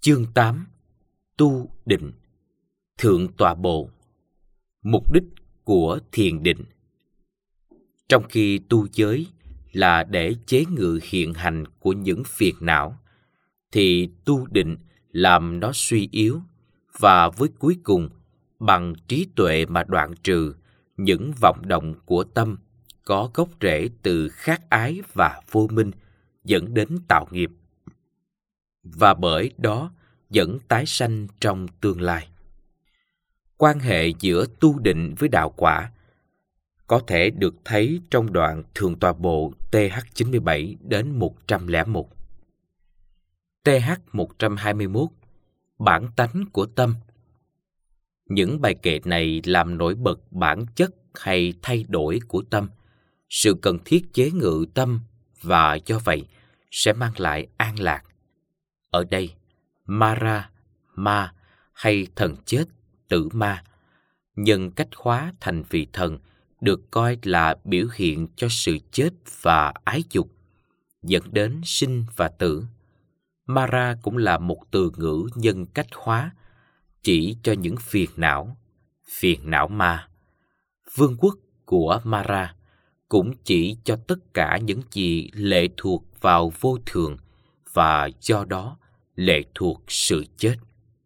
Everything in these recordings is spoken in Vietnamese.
Chương 8. Tu định. Thượng tọa bộ. Mục đích của thiền định. Trong khi tu giới là để chế ngự hiện hành của những phiền não, thì tu định làm nó suy yếu, và với cuối cùng, bằng trí tuệ mà đoạn trừ những vọng động của tâm có gốc rễ từ khát ái và vô minh, dẫn đến tạo nghiệp, và bởi đó dẫn tái sanh trong tương lai. Quan hệ giữa tu định với đạo quả có thể được thấy trong đoạn Thượng tọa bộ TH 97 đến 101. TH 121. Bản tánh của tâm. Những bài kệ này làm nổi bật bản chất hay thay đổi của tâm, sự cần thiết chế ngự tâm, và do vậy sẽ mang lại an lạc. Ở đây, Mara, ma hay thần chết, tử ma, nhân cách hóa thành vị thần, được coi là biểu hiện cho sự chết và ái dục, dẫn đến sinh và tử. Mara cũng là một từ ngữ nhân cách hóa, chỉ cho những phiền não ma. Vương quốc của Mara cũng chỉ cho tất cả những gì lệ thuộc vào vô thường, và do đó lệ thuộc sự chết.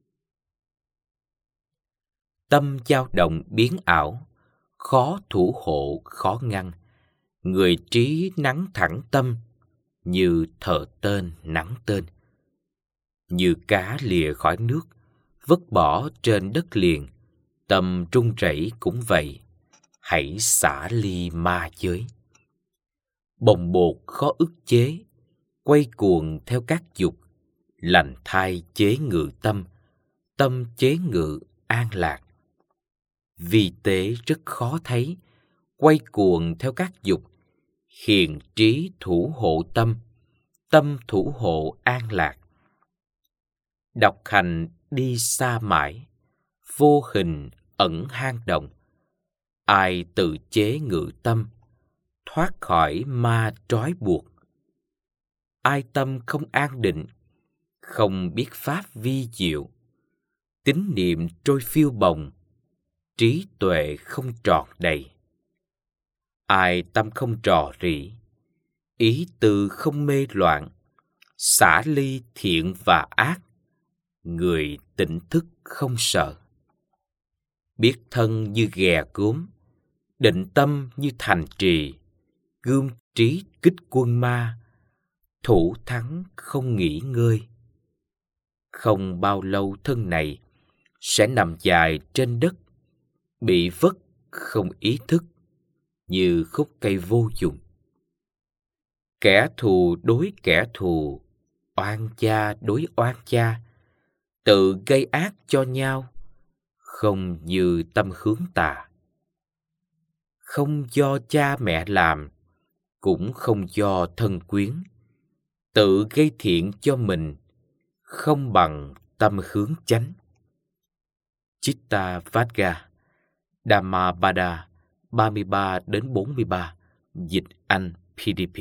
Tâm dao động biến ảo, khó thủ hộ, khó ngăn. Người trí nắng thẳng tâm, như thợ tên nắng tên. Như cá lìa khỏi nước, vứt bỏ trên đất liền, tâm run rẩy cũng vậy. Hãy xả ly ma giới. Bồng bột khó ức chế, quay cuồng theo các dục, lành thai chế ngự tâm, tâm chế ngự an lạc. Vi tế rất khó thấy, quay cuồng theo các dục, hiền trí thủ hộ tâm, tâm thủ hộ an lạc. Đọc hành đi xa mãi, vô hình ẩn hang động. Ai tự chế ngự tâm, thoát khỏi ma trói buộc. Ai tâm không an định, không biết pháp vi diệu, tín niệm trôi phiêu bồng, trí tuệ không tròn đầy. Ai tâm không rò rỉ, ý tư không mê loạn, xả ly thiện và ác, người tỉnh thức không sợ. Biết thân như ghè gốm, định tâm như thành trì, gươm trí kích quân ma, thủ thắng không nghỉ ngơi. Không bao lâu thân này sẽ nằm dài trên đất, bị vất không ý thức, như khúc cây vô dụng. Kẻ thù đối kẻ thù, oan gia đối oan gia, tự gây ác cho nhau, không như tâm hướng tà. Không do cha mẹ làm, cũng không do thân quyến, tự gây thiện cho mình, không bằng tâm hướng chánh. Chitta Vagga, Dhammapada 33 đến 43, dịch Anh PDP.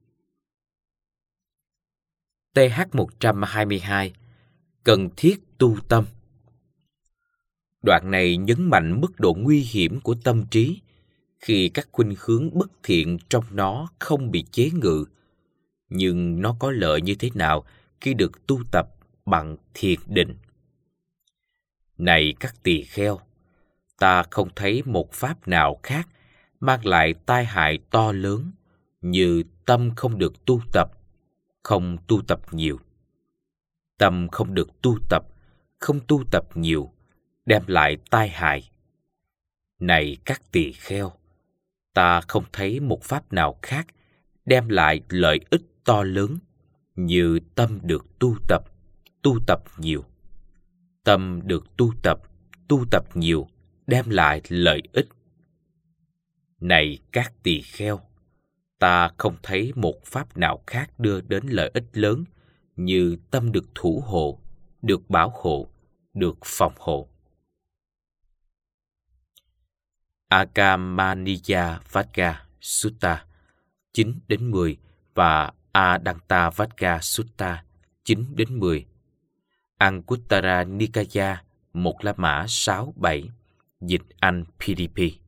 TH 122. Cần thiết tu tâm. Đoạn này nhấn mạnh mức độ nguy hiểm của tâm trí khi các khuynh hướng bất thiện trong nó không bị chế ngự, nhưng nó có lợi như thế nào khi được tu tập bằng thiền định. Này các tỳ kheo, ta không thấy một pháp nào khác mang lại tai hại to lớn như tâm không được tu tập, không tu tập nhiều. Tâm không được tu tập, không tu tập nhiều, đem lại tai hại. Này các tỳ kheo, ta không thấy một pháp nào khác đem lại lợi ích to lớn như tâm được tu tập nhiều. Tâm được tu tập nhiều, đem lại lợi ích. Này các tỳ kheo, ta không thấy một pháp nào khác đưa đến lợi ích lớn như tâm được thủ hộ, được bảo hộ, được phòng hộ. Agamaniya Vagga Sutta 9 đến 10 và Adanta Vagga Sutta 9 đến 10. Anguttara Nikaya 1 La Mã 6-7, dịch Anh PDP.